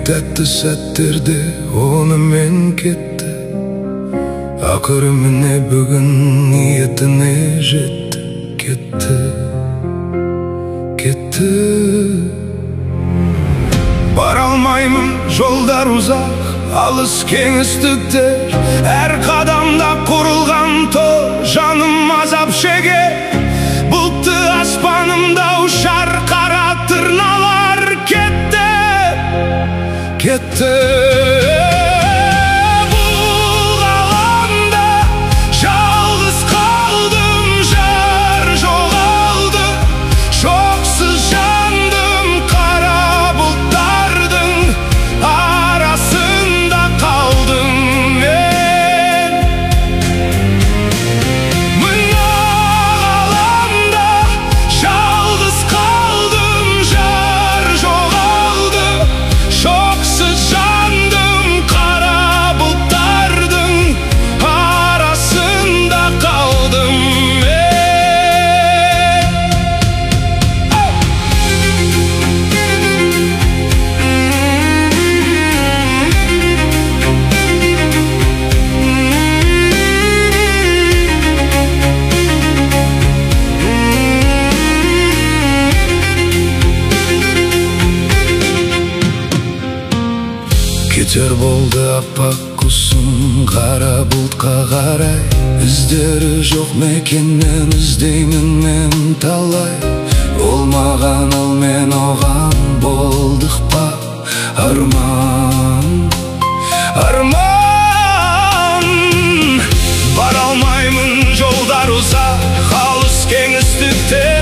тәтті сәттерде онымен кетті. Ақыры міне бүгін ниетіне жетті. Кетті. Бара алмаймын, жолдар ұзақ, алыс кеңістіктер. Әр қадамда құрылған тор, жаным азап шеге. Бұлтты аспанымда ұшар қара тырналар. Кетті. Кетер болды аппақ құсым қара бұлтқа қарай. Іздері жоқ мекеннен іздеймін мен талай. Ол маған, ал мен оған, болдық па арман. Бара алмаймын, жолдар ұзақ, алыс кеңістікте.